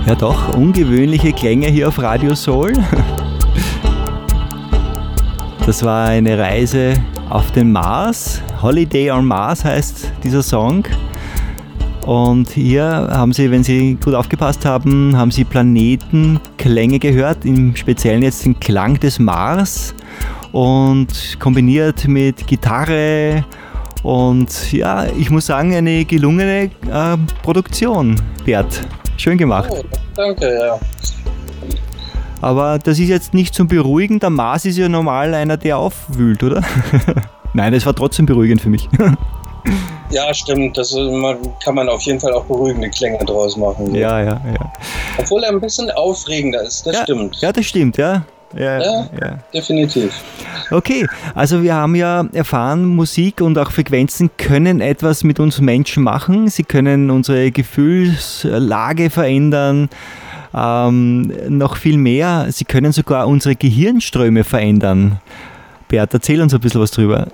Ja doch, ungewöhnliche Klänge hier auf Radio Soul. Das war eine Reise auf den Mars. Holiday on Mars heißt dieser Song. Und hier haben Sie, wenn Sie gut aufgepasst haben, haben Sie Planetenklänge gehört, im Speziellen jetzt den Klang des Mars und kombiniert mit Gitarre. Und ja, ich muss sagen, eine gelungene Produktion, Bert. Schön gemacht. Oh, danke, ja. Aber das ist jetzt nicht zum Beruhigen. Der Mars ist ja normal einer, der aufwühlt, oder? Nein, das war trotzdem beruhigend für mich. Ja, stimmt. Das kann man auf jeden Fall auch beruhigende Klänge draus machen. Ja. Obwohl er ein bisschen aufregender ist, das stimmt. Ja, das stimmt, ja. Ja, definitiv. Okay, also wir haben ja erfahren, Musik und auch Frequenzen können etwas mit uns Menschen machen. Sie können unsere Gefühlslage verändern, noch viel mehr. Sie können sogar unsere Gehirnströme verändern. Bert, erzähl uns ein bisschen was drüber.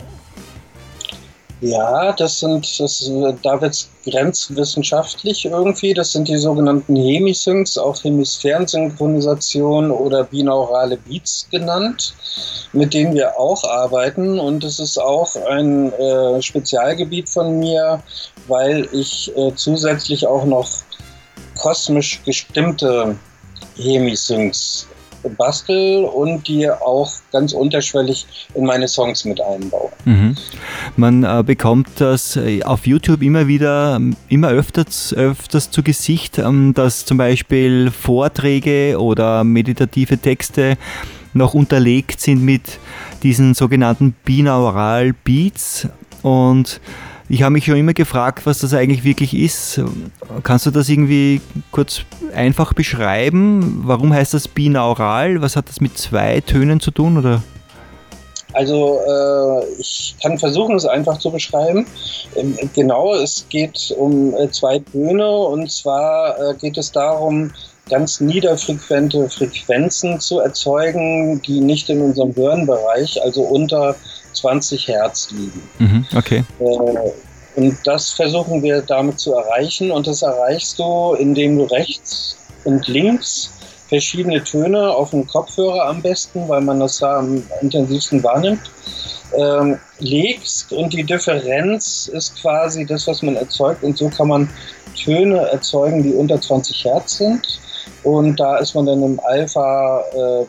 Ja, da wird es grenzwissenschaftlich irgendwie. Das sind die sogenannten Hemisyncs, auch Hemisphärensynchronisation oder binaurale Beats genannt, mit denen wir auch arbeiten. Und es ist auch ein Spezialgebiet von mir, weil ich zusätzlich auch noch kosmisch gestimmte Hemisyncs bastel und die auch ganz unterschwellig in meine Songs mit einbaue. Mhm. Man bekommt das auf YouTube immer öfters zu Gesicht, dass zum Beispiel Vorträge oder meditative Texte noch unterlegt sind mit diesen sogenannten Binaural Beats. Und ich habe mich schon immer gefragt, was das eigentlich wirklich ist. Kannst du das irgendwie kurz einfach beschreiben? Warum heißt das binaural? Was hat das mit zwei Tönen zu tun? Oder? Also ich kann versuchen, es einfach zu beschreiben. Genau, es geht um zwei Töne, und zwar geht es darum, ganz niederfrequente Frequenzen zu erzeugen, die nicht in unserem Hirnbereich, also unter 20 Hertz liegen. Okay. Und das versuchen wir damit zu erreichen, und das erreichst du, indem du rechts und links verschiedene Töne auf den Kopfhörer am besten, weil man das da am intensivsten wahrnimmt, legst, und die Differenz ist quasi das, was man erzeugt, und so kann man Töne erzeugen, die unter 20 Hertz sind, und da ist man dann im Alpha,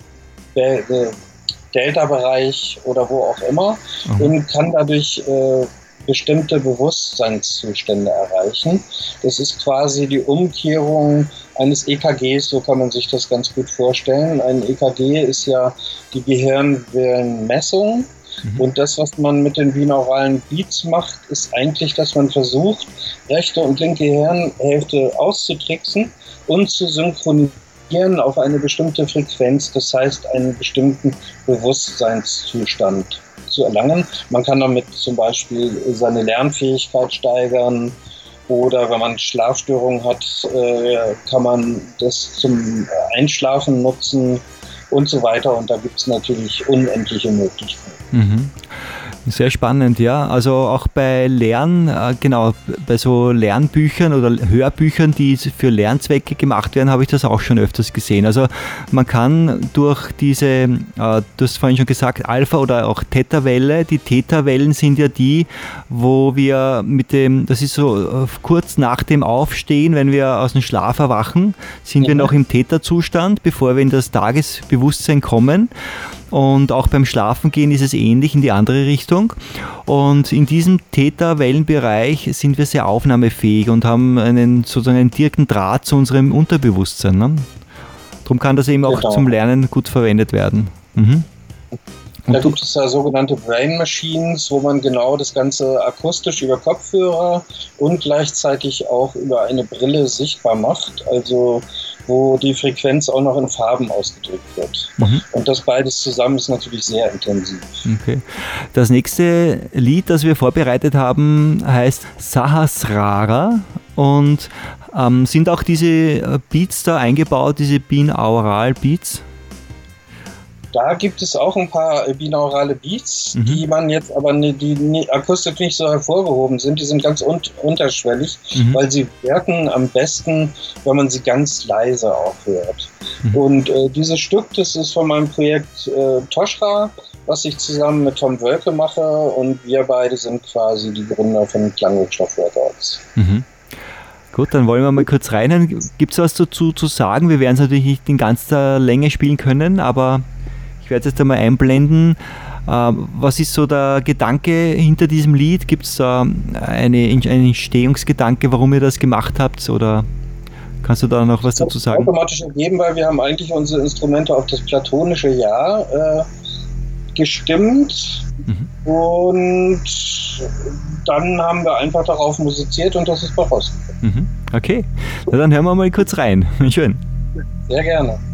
Delta-Bereich oder wo auch immer, und kann dadurch bestimmte Bewusstseinszustände erreichen. Das ist quasi die Umkehrung eines EKGs, so kann man sich das ganz gut vorstellen. Ein EKG ist ja die Gehirnwellenmessung. Und das, was man mit den binauralen Beats macht, ist eigentlich, dass man versucht, rechte und linke Hirnhälfte auszutricksen und zu synchronisieren auf eine bestimmte Frequenz, das heißt einen bestimmten Bewusstseinszustand zu erlangen. Man kann damit zum Beispiel seine Lernfähigkeit steigern, oder wenn man Schlafstörungen hat, kann man das zum Einschlafen nutzen und so weiter. Und da gibt es natürlich unendliche Möglichkeiten. Sehr spannend, ja. Also auch bei bei so Lernbüchern oder Hörbüchern, die für Lernzwecke gemacht werden, habe ich das auch schon öfters gesehen. Also man kann durch diese, du hast vorhin schon gesagt, Alpha- oder auch Theta-Welle, die Theta-Wellen sind ja die, wo wir das ist so kurz nach dem Aufstehen, wenn wir aus dem Schlaf erwachen, sind wir noch im Theta-Zustand, bevor wir in das Tagesbewusstsein kommen. Und auch beim Schlafengehen ist es ähnlich in die andere Richtung. Und in diesem Theta-Wellenbereich sind wir sehr aufnahmefähig und haben einen direkten Draht zu unserem Unterbewusstsein. Ne? Darum kann das eben auch zum Lernen gut verwendet werden. Da gibt es ja sogenannte Brain Machines, wo man genau das Ganze akustisch über Kopfhörer und gleichzeitig auch über eine Brille sichtbar macht. Also wo die Frequenz auch noch in Farben ausgedrückt wird. Und das beides zusammen ist natürlich sehr intensiv. Okay. Das nächste Lied, das wir vorbereitet haben, heißt Sahasrara, und sind auch diese Beats da eingebaut, diese Binaural Beats? Da gibt es auch ein paar binaurale Beats, die man jetzt aber die akustisch nicht so hervorgehoben sind. Die sind ganz unterschwellig, weil sie wirken am besten, wenn man sie ganz leise auch hört. Und dieses Stück, das ist von meinem Projekt Toshra, was ich zusammen mit Tom Wölke mache, und wir beide sind quasi die Gründer von Klangwerkstoff Records. Gut, dann wollen wir mal kurz rein. Gibt es was dazu zu sagen? Wir werden es natürlich nicht in ganzer Länge spielen können, aber ich werde es jetzt einmal einblenden. Was ist so der Gedanke hinter diesem Lied? Gibt es da einen Entstehungsgedanke, warum ihr das gemacht habt? Oder kannst du da noch was dazu sagen? Automatisch ergeben, weil wir haben eigentlich unsere Instrumente auf das platonische Jahr gestimmt. Und dann haben wir einfach darauf musiziert und das ist bei rausgekommen. Okay, na dann hören wir mal kurz rein. Schön. Sehr gerne.